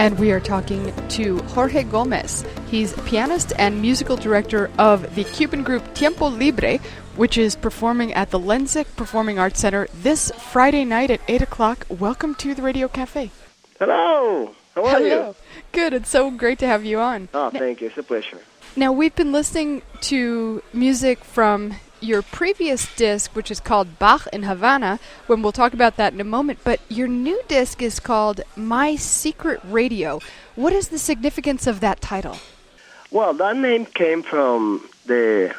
And we are talking to Jorge Gomez. He's pianist and musical director of the Cuban group Tiempo Libre, which is performing at the Lenzik Performing Arts Center this Friday night at 8 o'clock. Welcome to the Radio Cafe. Hello. How are you? Good. It's so great to have you on. Oh, thank you. It's a pleasure. Now, we've been listening to music from your previous disc, which is called Bach in Havana, when we'll talk about that in a moment, but your new disc is called My Secret Radio. What is the significance of that title? Well, that name came from we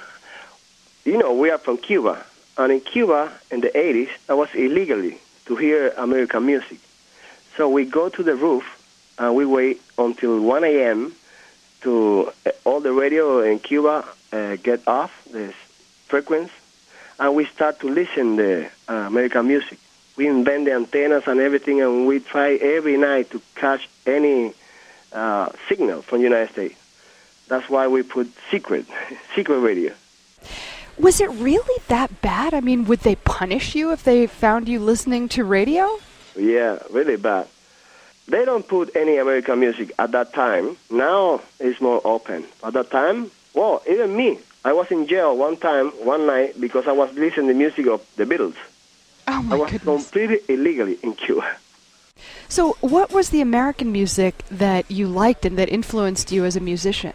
are from Cuba, and in Cuba in the 80s, it was illegally to hear American music. So we go to the roof, and we wait until 1 a.m. to all the radio in Cuba get off this frequency, and we start to listen to American music. We invent the antennas and everything, and we try every night to catch any signal from the United States. That's why we put secret radio. Was it really that bad? I mean, would they punish you if they found you listening to radio? Yeah, really bad. They don't put any American music at that time. Now it's more open. At that time, well, even me, I was in jail one night, because I was listening to the music of the Beatles. Oh, my goodness. I was completely illegally in Cuba. So what was the American music that you liked and that influenced you as a musician?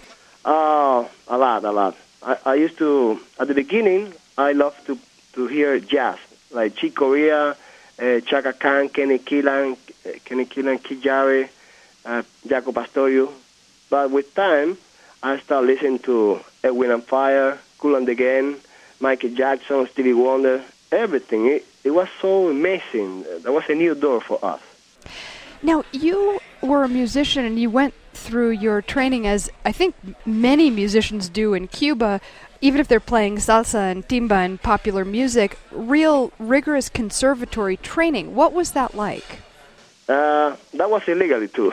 Oh, a lot. I used to, at the beginning, I loved to hear jazz, like Chick Corea, Chaka Khan, Kenny Killan, Keith Jarrett, Jaco Pastorius. But with time, I started listening to Edwin and Fire, Kool and the Gang, Michael Jackson, Stevie Wonder, everything. It was so amazing. That was a new door for us. Now, you were a musician and you went through your training, as I think many musicians do in Cuba, even if they're playing salsa and timba and popular music, real rigorous conservatory training. What was that like? That was illegally too.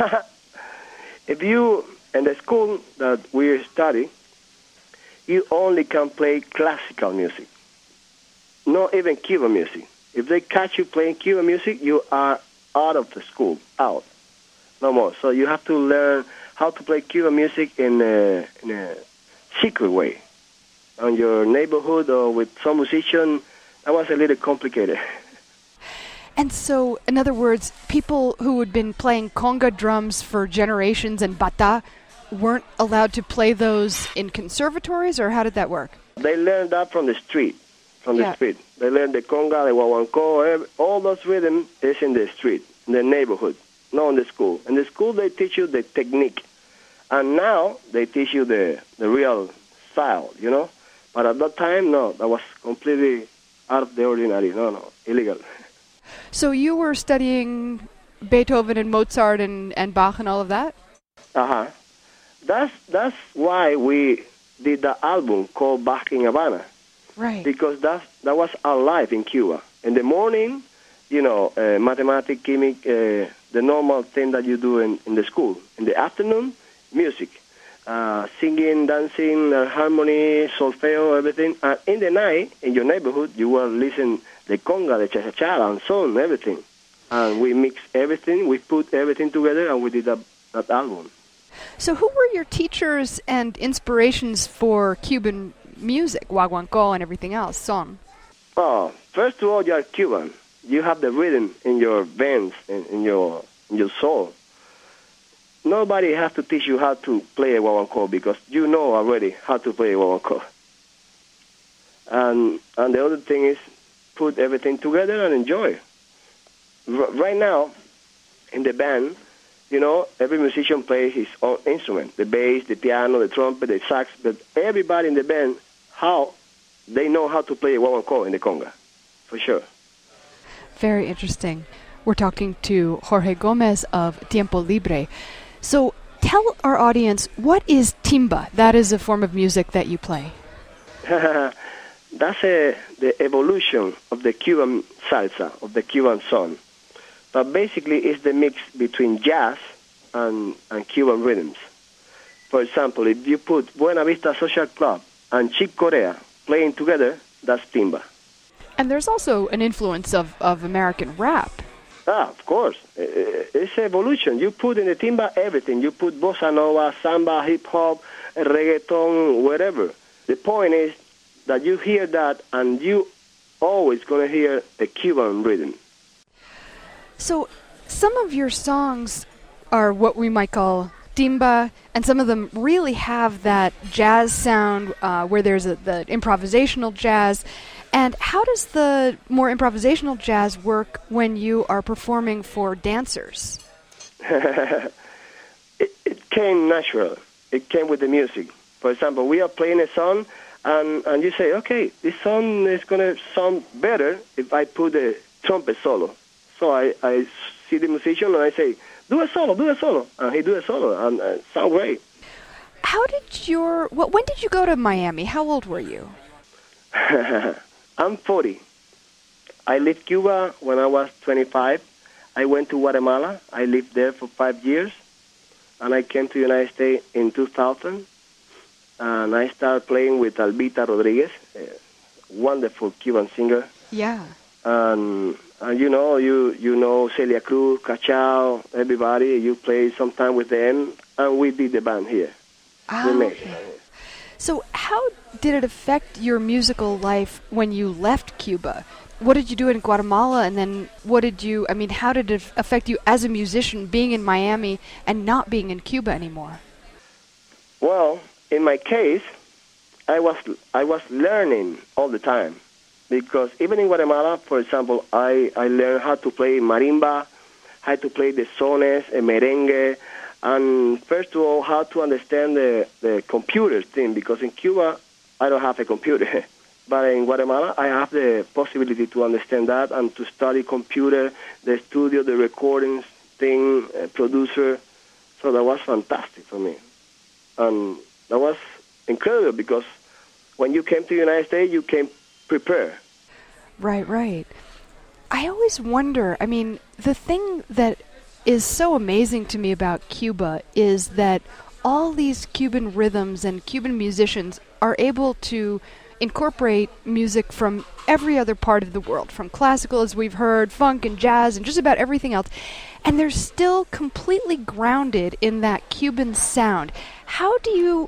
If you, in the school that we study, you only can play classical music, not even Cuban music. If they catch you playing Cuban music, you are out of the school, out, no more. So you have to learn how to play Cuban music in a secret way, on your neighborhood or with some musician. That was a little complicated. And so, in other words, people who had been playing conga drums for generations and bata weren't allowed to play those in conservatories, or how did that work? They learned that from the street. The street. They learned the conga, the guaguancó, all those rhythm is in the street, in the neighborhood, not in the school. In the school, they teach you the technique. And now, they teach you the real style, you know? But at that time, no, that was completely out of the ordinary. No, illegal. So you were studying Beethoven and Mozart and Bach and all of that? Uh-huh. That's why we did the album called Bach in Havana. Right. Because that was our life in Cuba. In the morning, mathematics, chemic, the normal thing that you do in the school. In the afternoon, music. Singing, dancing, harmony, solfeo, everything. And in the night, in your neighborhood, you will listen the conga, the cha-cha-cha, and son, everything. And we mixed everything, we put everything together, and we did that album. So who were your teachers and inspirations for Cuban music, guaguancó and everything else, son? Oh, first of all, you are Cuban. You have the rhythm in your veins, in your soul. Nobody has to teach you how to play a guaguancó, because you know already how to play a guaguancó. And the other thing is put everything together and enjoy. Right now, in the band, every musician plays his own instrument, the bass, the piano, the trumpet, the sax, but everybody in the band, they know how to play a guaguancó in the conga, for sure. Very interesting. We're talking to Jorge Gomez of Tiempo Libre. So tell our audience, what is timba? That is a form of music that you play. That's the evolution of the Cuban salsa, of the Cuban song. But basically, it's the mix between jazz and Cuban rhythms. For example, if you put Buena Vista Social Club and Chick Corea playing together, that's timba. And there's also an influence of American rap. Of course. It's evolution. You put in the timba everything. You put bossa nova, samba, hip-hop, reggaeton, whatever. The point is that you hear that and you always going to hear a Cuban rhythm. So some of your songs are what we might call timba, and some of them really have that jazz sound where there's the improvisational jazz. And how does the more improvisational jazz work when you are performing for dancers? It came natural. It came with the music. For example, we are playing a song, and you say, okay, this song is going to sound better if I put a trumpet solo. So I see the musician and I say, do a solo. And he do a solo, and it sounds great. When did you go to Miami? How old were you? I'm 40. I left Cuba when I was 25. I went to Guatemala. I lived there for 5 years. And I came to the United States in 2000. And I started playing with Albita Rodriguez, a wonderful Cuban singer. Yeah. And you know Celia Cruz, Cachao, everybody. You play sometime with them. And we did the band here. Okay. So how did it affect your musical life when you left Cuba? What did you do in Guatemala, and then how did it affect you as a musician being in Miami and not being in Cuba anymore? Well, in my case, I was learning all the time, because even in Guatemala, for example, I learned how to play marimba, how to play the sones, a merengue, and first of all, how to understand the computer thing, because in Cuba, I don't have a computer. But in Guatemala, I have the possibility to understand that and to study computer, the studio, the recordings thing, producer. So that was fantastic for me. And that was incredible, because when you came to the United States, you came prepared. Right. I always wonder, the thing that is so amazing to me about Cuba is that all these Cuban rhythms and Cuban musicians are able to incorporate music from every other part of the world, from classical, as we've heard, funk and jazz and just about everything else, and they're still completely grounded in that Cuban sound. How do you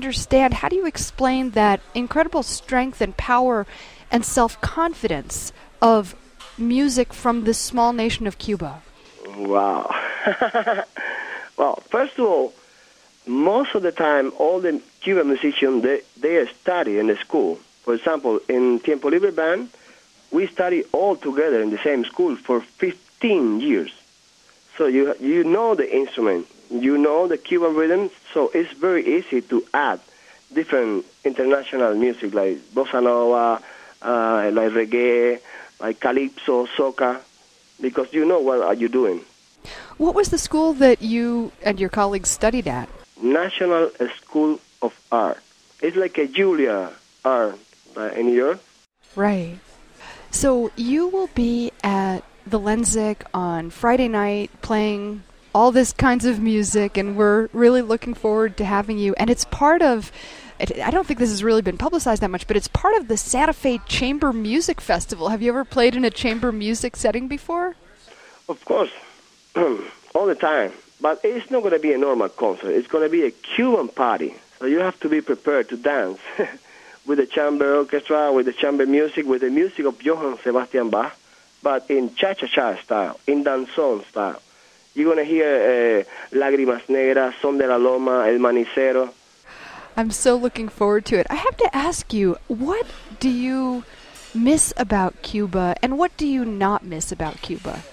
explain that incredible strength and power and self-confidence of music from this small nation of Cuba? Wow. Well, first of all, most of the time, all the Cuban musicians, they study in the school. For example, in Tiempo Libre Band, we study all together in the same school for 15 years. So you know the instrument, you know the Cuban rhythm, so it's very easy to add different international music like bossa nova, like reggae, like calypso, soca, because you know what are you doing. What was the school that you and your colleagues studied at? National School of Art. It's like a Juilliard art in New York. Right. So you will be at the Lenzik on Friday night playing all this kinds of music, and we're really looking forward to having you. And it's part of, I don't think this has really been publicized that much, but it's part of the Santa Fe Chamber Music Festival. Have you ever played in a chamber music setting before? Of course. All the time. But it's not going to be a normal concert. It's going to be a Cuban party. So you have to be prepared to dance with the chamber orchestra, with the chamber music, with the music of Johann Sebastian Bach, but in cha-cha-cha style, in danzón style. You're going to hear Lágrimas Negras, Son de la Loma, El Manicero. I'm so looking forward to it. I have to ask you, what do you miss about Cuba, and what do you not miss about Cuba?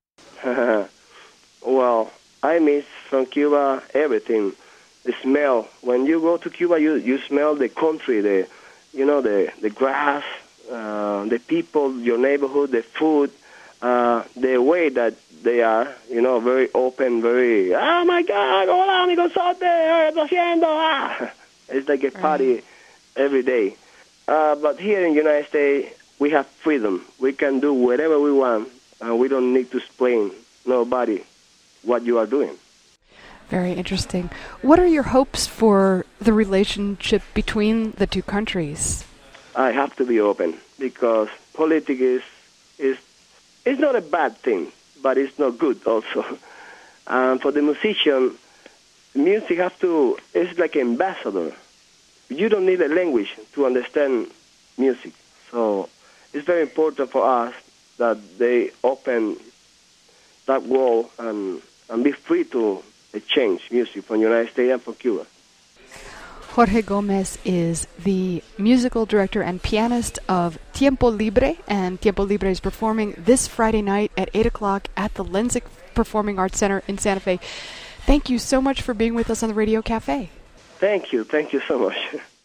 Well, I miss from Cuba everything. The smell. When you go to Cuba, you smell the country, the grass, the people, your neighborhood, the food, the way that they are, very open, very, oh my God, hola, amigo sote, lo siento, ah. It's like a party every day. But here in the United States, we have freedom. We can do whatever we want, and we don't need to explain nobody what you are doing. Very interesting. What are your hopes for the relationship between the two countries? I have to be open, because politics is not a bad thing, but it's not good also. And for the musician, music it's like an ambassador. You don't need a language to understand music. So it's very important for us that they open that world and be free to exchange music from the United States and from Cuba. Jorge Gomez is the musical director and pianist of Tiempo Libre, and Tiempo Libre is performing this Friday night at 8 o'clock at the Lenzik Performing Arts Center in Santa Fe. Thank you so much for being with us on the Radio Cafe. Thank you so much.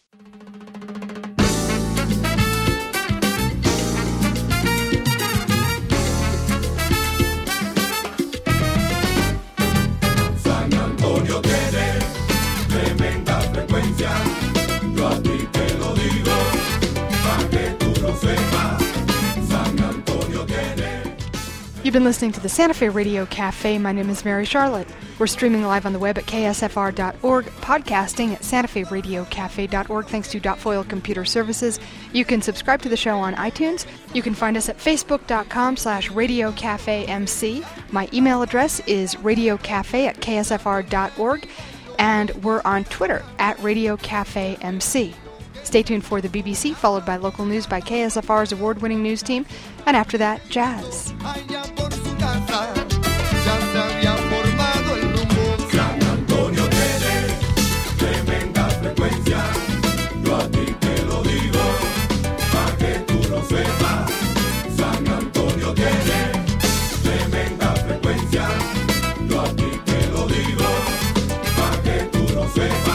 You've been listening to the Santa Fe Radio Cafe. My name is Mary Charlotte. We're streaming live on the web at ksfr.org, podcasting at santaferadiocafe.org, thanks to Dotfoil Computer Services. You can subscribe to the show on iTunes. You can find us at facebook.com/radiocafemc. My email address is radiocafe@ksfr.org, and we're on Twitter at radiocafemc. Stay tuned for the BBC, followed by local news by KSFR's award-winning news team, and after that, jazz. San Antonio tiene tremenda frecuencia, yo a ti te lo digo, para que tú lo sepas. San Antonio tiene tremenda frecuencia, yo a ti te lo digo, para que tú lo sepas.